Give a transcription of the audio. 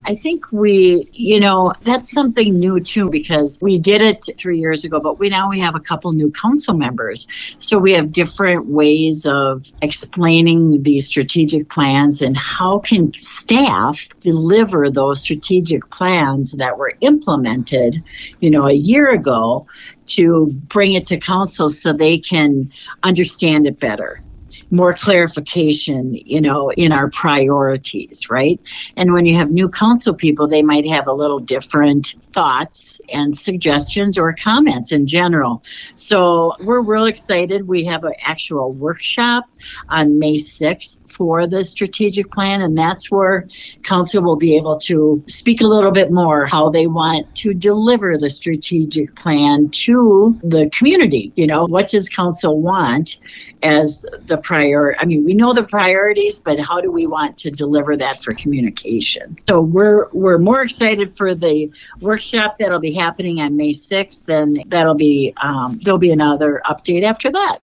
I think that's something new too, because we did it 3 years ago, but now we have a couple new council members. So we have different ways of explaining these strategic plans and how can staff deliver those strategic plans that were implemented, a year ago, to bring it to council so they can understand it better. More clarification, in our priorities, right? And when you have new council people, they might have a little different thoughts and suggestions or comments in general. So we're real excited. We have an actual workshop on May 6th for the strategic plan, and that's where council will be able to speak a little bit more how they want to deliver the strategic plan to the community. What does council want as the priority? I mean, we know the priorities, but how do we want to deliver that for communication? So we're more excited for the workshop that'll be happening on May 6th, and there'll be another update after that.